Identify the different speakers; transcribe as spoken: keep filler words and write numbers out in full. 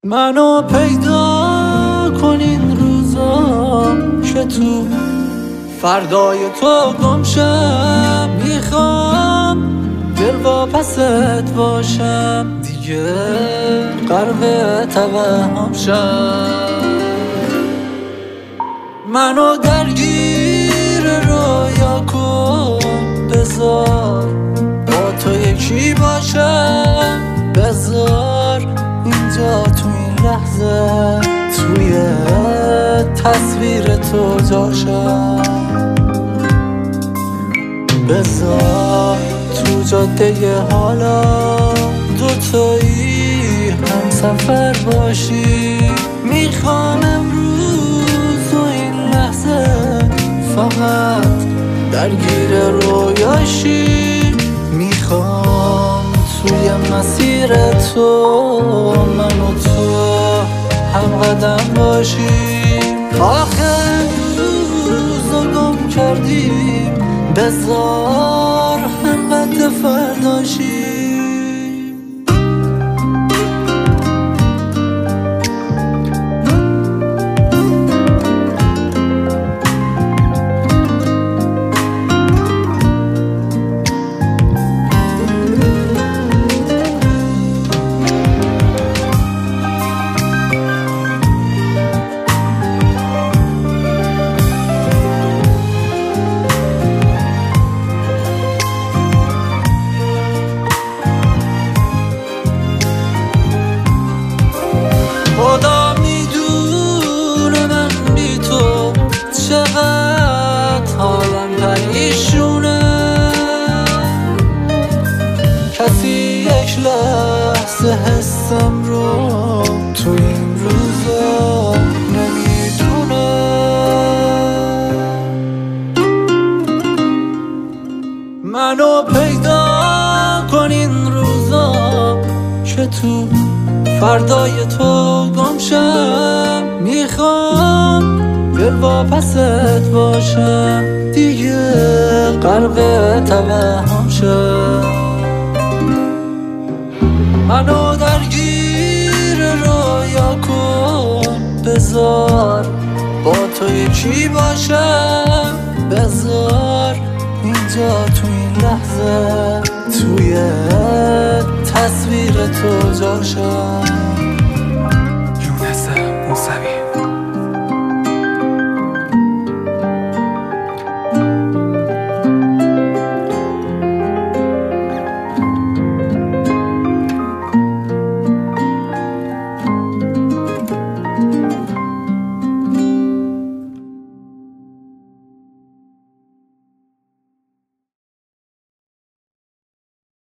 Speaker 1: منو پیدا کن این روزا که تو فردای تو گمشم. میخوام دل واپست باشم، دیگه غرق توهم شم. منو درگیر رویا کن، بذار با تو یکی باشم. بذار اینجا تو این لحظه توی تصویر تو جاشم. بذار تو جاده حالا دوتایی هم سفر باشی. میخوام امروز و این لحظه فقط درگیر رویاشی. میخوام توی مسیر تو من و تو هم قدم باشیم. آخر روزو گم کردیم، بذار هم قد فرداشیم. خدا میدونه من بی تو چقدر حالم پریشونه. کسی یک لحظه حسم رو تو این روزا نمیدونه. منو پیدا کن این روزا که تو فردای تو گمشم. میخوام دل واپست باشم، دیگه غرق توهم شم. منو درگیر رویا کن، بذار با تو یکی باشم. بذار اینجا تو این لحظه توی تصویر تو جاشم.